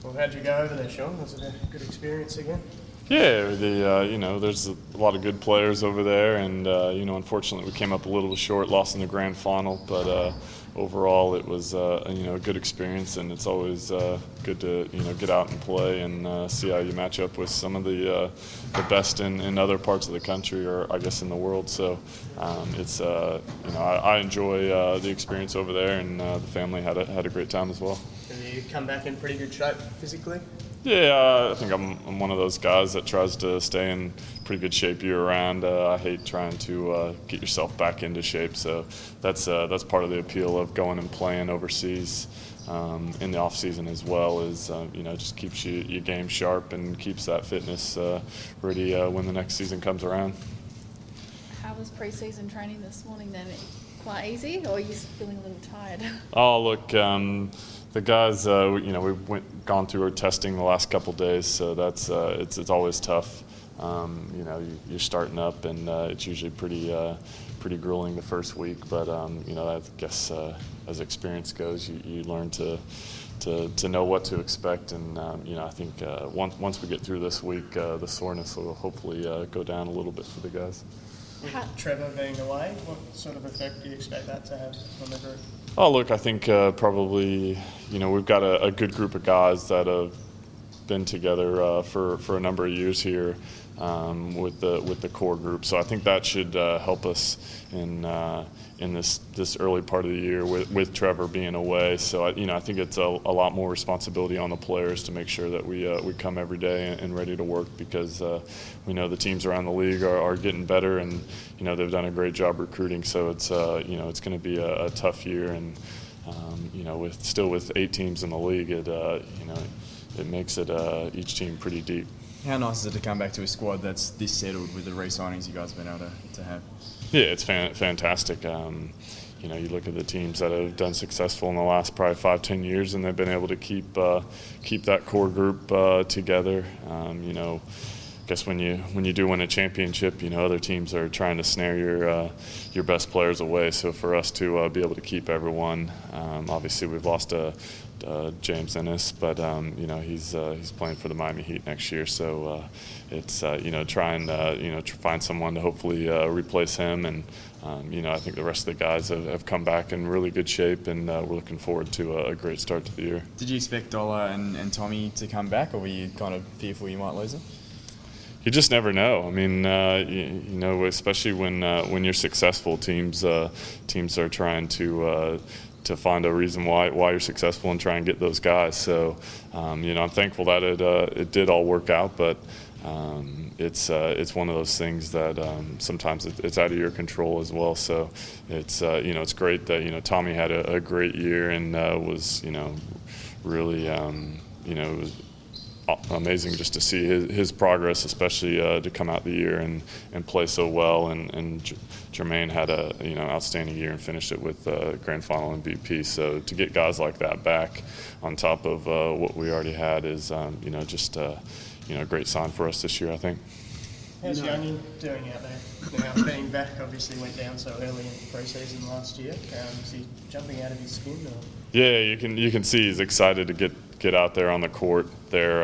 Well, how'd you go over there, Sean? Was it a good experience again? Yeah, there's a lot of good players over there, and unfortunately we came up a little bit short, lost in the grand final, but overall it was a good experience, and it's always good to get out and play and see how you match up with some of the best in other parts of the country, or I guess in the world. So I enjoy the experience over there, and the family had a great time as well. Have you come back in pretty good shape physically? Yeah, I think I'm one of those guys that tries to stay in pretty good shape year-round. I hate trying to get yourself back into shape, so that's part of the appeal of going and playing overseas in the off-season as well. Is just keeps your game sharp and keeps that fitness ready when the next season comes around. How was pre-season training this morning then? Quite easy, or are you feeling a little tired? Oh, look, the guys, we've gone through our testing the last couple days, so that's it's always tough. You're starting up, and it's usually pretty grueling the first week. But I guess as experience goes, you learn to know what to expect, and I think once we get through this week, the soreness will hopefully go down a little bit for the guys. With Trevor being away, what sort of effect do you expect that to have on the group? Oh, look, I think probably, we've got a good group of guys that have been together for a number of years here with the core group. So I think that should help us in this early part of the year with Trevor being away. So I think it's a lot more responsibility on the players to make sure that we come every day and ready to work, because we know the teams around the league are getting better, and they've done a great job recruiting. So it's it's going to be a tough year, and with 8 teams in the league, it makes it each team pretty deep. How nice is it to come back to a squad that's this settled with the re-signings you guys have been able to have? Yeah, it's fantastic. You look at the teams that have done successful in the last probably 5-10 years, and they've been able to keep that core group together. I guess when you do win a championship, other teams are trying to snare your best players away. So for us to be able to keep everyone, obviously we've lost James Ennis, but he's playing for the Miami Heat next year. So it's trying to find someone to hopefully replace him, and I think the rest of the guys have come back in really good shape, and we're looking forward to a great start to the year. Did you expect Dollar and Tommy to come back, or were you kind of fearful you might lose them? You just never know. I mean, especially when you're successful, teams are trying to find a reason why you're successful and try and get those guys. So, I'm thankful that it did all work out, but it's one of those things that sometimes it's out of your control as well. So it's great that Tommy had a great year and was really it was amazing just to see his progress, especially to come out the year and play so well. And Jermaine had a outstanding year and finished it with grand final MVP. So to get guys like that back on top of what we already had is just a great sign for us this year, I think. How's Youngin doing out there? Now being back, obviously went down so early in pre-season last year. Is he jumping out of his skin? Or? Yeah, you can see he's excited to get out there on the court there.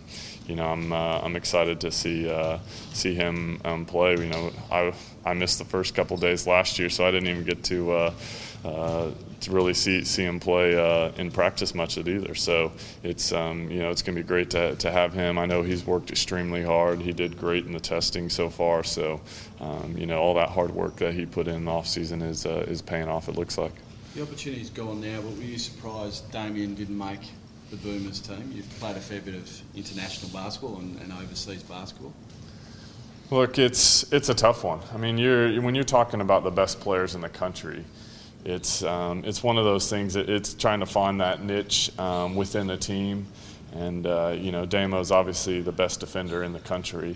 I'm excited to see him play. I missed the first couple of days last year, so I didn't even get to really see him play in practice much of it either. So it's it's going to be great to have him. I know he's worked extremely hard. He did great in the testing so far. So all that hard work that he put in the off season is paying off, it looks like. The opportunity's gone now, but were you surprised Damien didn't make the Boomers team? You've played a fair bit of international basketball and overseas basketball. Look, it's a tough one. I mean, when you're talking about the best players in the country, it's one of those things that it's trying to find that niche within a team. And Damo's obviously the best defender in the country,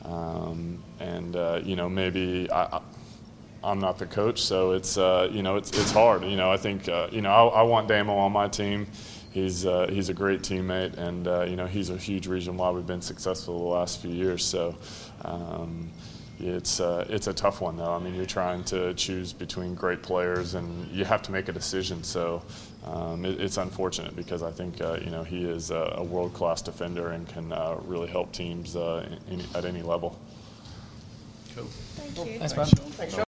maybe I'm not the coach, so it's hard. I think I want Damo on my team. He's a great teammate, and he's a huge reason why we've been successful the last few years. So it's a tough one though. I mean, you're trying to choose between great players, and you have to make a decision. So it's unfortunate because I think he is a world-class defender and can really help teams at any level. Cool. Thank you. Thanks, Sean.